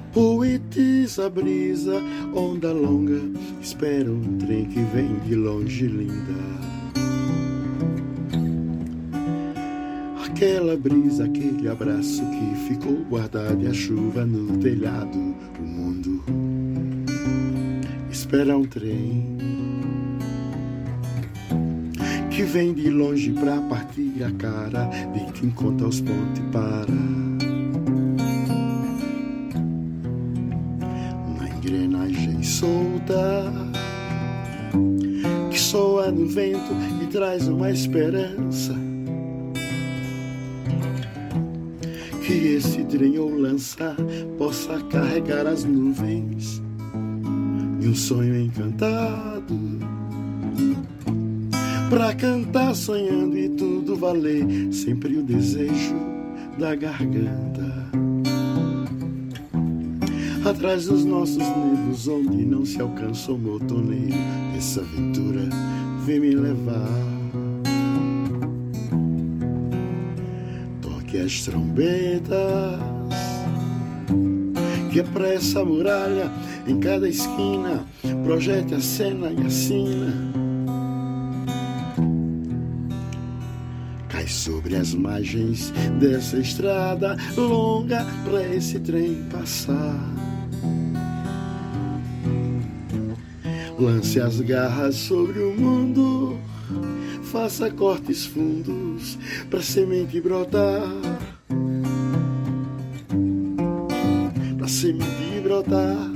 Poetiza a brisa, onda longa, espera um trem que vem de longe, linda. Aquela brisa, aquele abraço que ficou guardado e a chuva no telhado. O mundo espera um trem que vem de longe pra partir a cara de quem conta os pontos e para. Na engrenagem solta que soa no vento e traz uma esperança. Que esse trem ou lança possa carregar as nuvens e um sonho encantado pra cantar sonhando e tudo valer, sempre o desejo da garganta. Atrás dos nossos nervos, onde não se alcança o motoneiro, essa aventura vem me levar. Toque as trombetas, que é pra essa muralha em cada esquina, projete a cena e assina. Cai sobre as margens dessa estrada longa pra esse trem passar. Lance as garras sobre o mundo, faça cortes fundos pra semente brotar. Pra semente brotar.